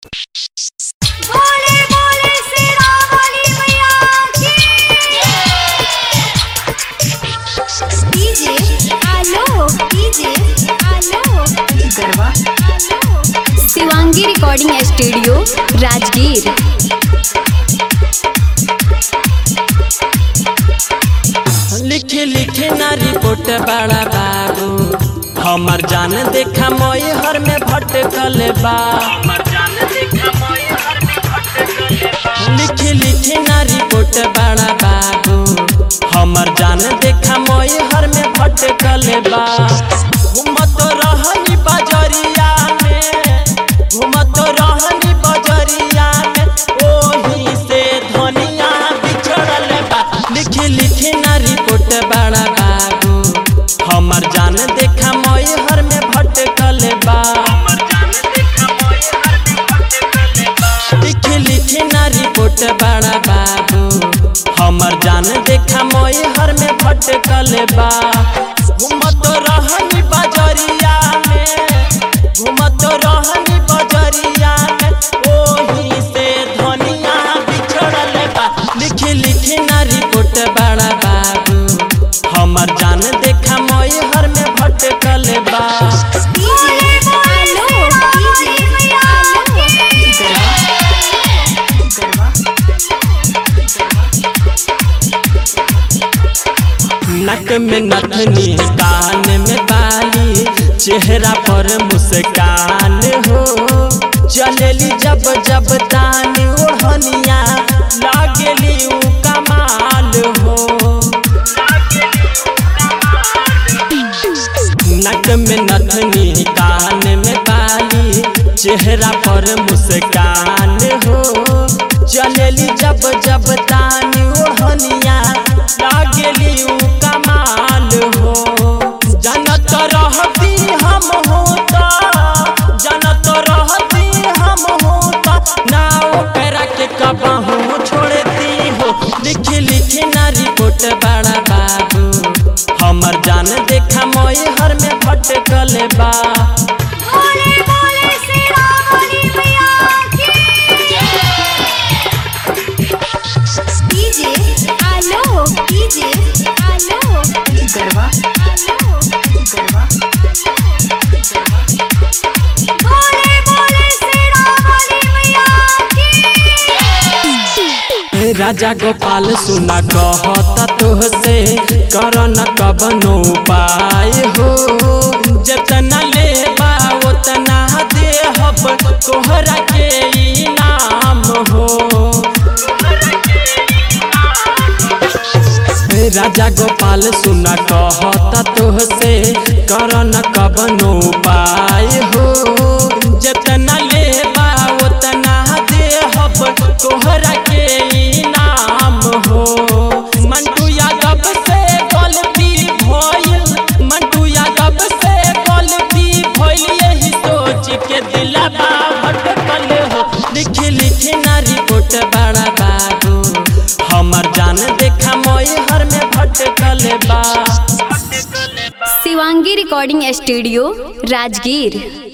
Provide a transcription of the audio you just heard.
बोले बोले श्री राम वाली मैया की। DJ Aalo Garba Shivangi recording studio Rajgir. लिखे लिखे ना रिपोर्ट बड़ा बाबू हमर जान देखा मोई हर में भटकल बा। लिखे लिखे ना रिपोर्ट बड़ा बाबू हमर जान देखा मोई हर में भटकल बा। घूमत रहनी बजरिया में ओही से धनिया बिछड़ल बा। लिखे लिखे ना रिपोर्ट बड़ा बाबू हमर जान देखा मोई हर में भटकल बा। लिखे लिखे ना रिपोर्ट बड़ा बाबू हमर जान देखा मोई हर में भटकल बा। घूमत रहनी बजरिया में ओही से धनिया बिछड़ल बा। लिखे लिखे ना रिपोर्ट बड़ा बाबू हमर जान देखा मोई हर में भटकल बा। नक में नथनी कान में बाली चेहरा पर मुस्कान हो। चलेली जब जब तानी ओढ़निया लागेली उ कमाल हो। नक में नथनी कान में बाली चेहरा पर मुस्कान हो। चलेली जब जब तानी ओढ़निया लागेली उ कमाल हो। जानत रहती हम होता ना ओकरा के कबहू छोड़ती हो। लिखे लिखे ना रिपोर्ट बड़ा बाबू हमर जान देखा मोई हर में भटकल बा। बोले बोले श्री राम वाली मैया की। डीजे आलो गरबा बोले बोले श्री राम वाली मैया की। राजा गोपाल सुना कहता तोहसे करन कबनो उपाय हो। जतना लेबा उतना देहब तोहरा के इनाम हो। राजा गोपाल सुना कहता तोहसे करन कबनो उपाय हो। जतना लेबा उतना देहब तोहरा के इनाम हो। मंटू यादव से गलती भइल यही सोच के दिलबा भटकल हो। लिखे लिखे ना रिपोर्ट बड़ा बाबू हमर जान देखा मोई हर में भटकल बा। Shivangi recording studio Rajgir.